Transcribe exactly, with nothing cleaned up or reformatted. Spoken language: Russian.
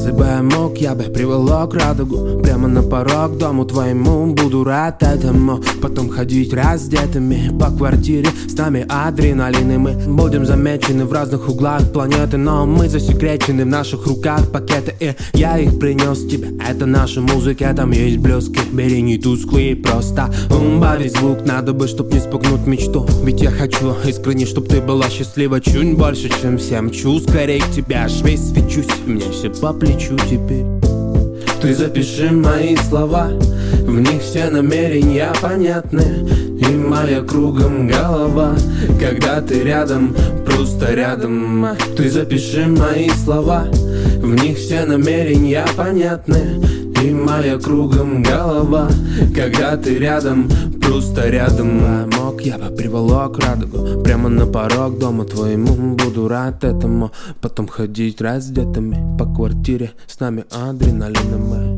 Если бы я мог, я бы приволок радугу прямо на порог дому твоему. Буду рад этому. Потом ходить раздетыми по квартире. С нами адреналин, и мы будем замечены в разных углах планеты. Но мы засекречены в наших руках пакеты, и я их принес тебе. Это наша музыка, там есть блески. Бери не тусклые, просто убавить звук. Надо бы, чтоб не спугнуть мечту. Ведь я хочу искренне, чтоб ты была счастлива чуть больше, чем всем. Чу, скорей к тебе, аж весь свечусь. Мне все по плечу теперь. Ты запиши мои слова, в них все намерения понятны. И моя кругом голова, когда ты рядом, просто рядом. Ты запиши мои слова, в них все намерения понятны. И моя кругом голова, когда ты рядом, просто рядом. А мог, я бы приволок радугу прямо на порог дома твоему. Буду рад этому. Потом ходить раздетыми по квартире. С нами адреналином мы.